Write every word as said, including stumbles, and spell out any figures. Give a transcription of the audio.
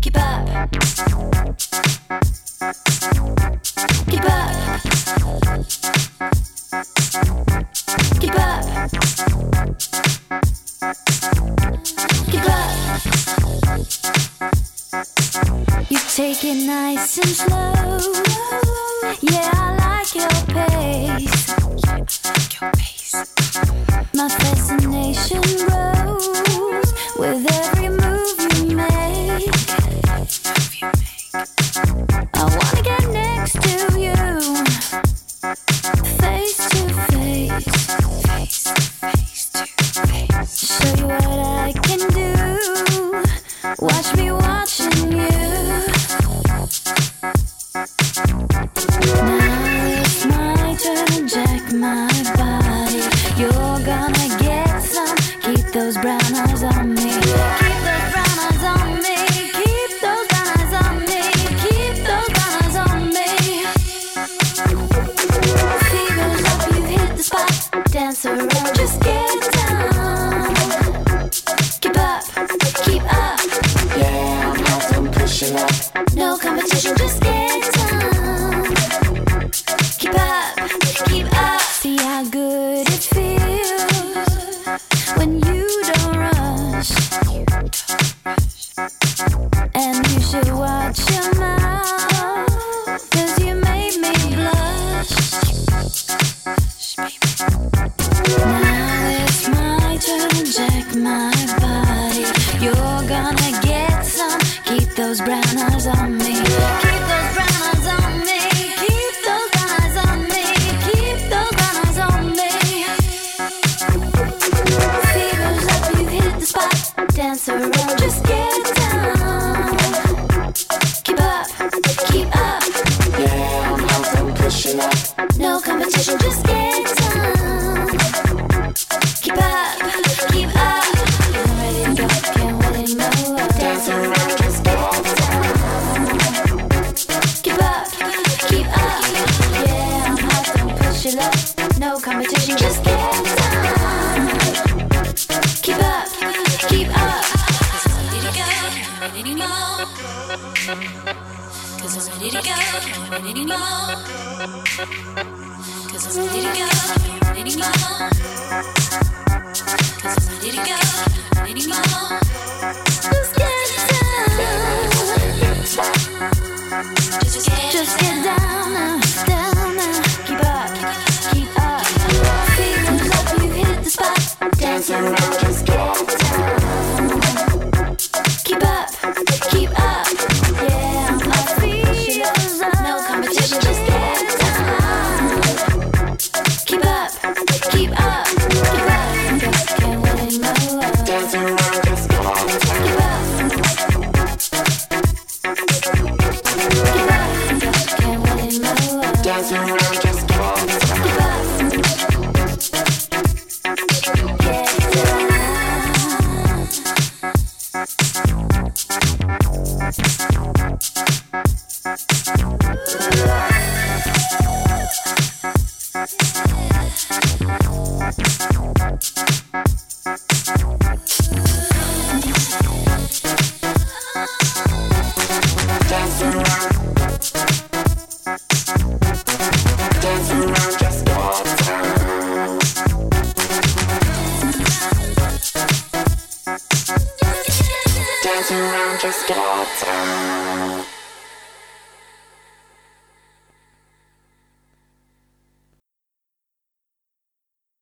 Keep up. Keep up. Keep up. Keep up. You take it nice and slow. Yeah, I like your pace. My fascination grows with every move you make. I wanna get next to you, face to face, show you what I can do. Watch me watching you. Now it's my turn to jack my body. You're gonna get some. Keep those brown eyes on me. Keep those brown eyes on me. Keep those brown eyes on me. Keep those brown eyes on me. Fever's up, you hit the spot. Dance around, just get down. Keep up, keep up. Yeah, I'm hot, I'm pushing up. No competition, just get down. Keep up, keep up. See how good it feels when you don't rush. And you should watch your mouth, 'cause you made me blush. Now it's my turn to jack my body. You're gonna get some. Keep those brown eyes on me. Keep those brown eyes on me. Keep those brown eyes on me. Keep those brown eyes on me. Fever's up, you hit the spot. Dance around, just get down. Keep up, keep up. Yeah, I'm hot, I'm pushing up. No competition, just get down. Keep up, keep up. I'm ready to go, can't wait anymore. Dance around, just go down. Keep up, keep up. Yeah, I'm hot, don't push it up. No competition, just get down. Keep up, keep up. Cause I'm ready to go, can't wait anymore. Cause I'm ready to go, can't wait anymore. Cause I'm ready to go, can't wait anymore. Cause I'm ready to go, can't wait anymore. Just get down. Just get, just get down now, down now. Keep up, keep up. Feelings up, you hit the spot. Dance around, just go down. Keep up, keep up. Yeah, my feelings up. No competition, just get down. Keep up, keep up, keep up. Can't wait anymore. Dance around, just go down. Keep up. Keep up, can't wait anymore. Dance around, just go down. Keep up. Get down. Dance around. Dance around, just go down. Dance around, just go down.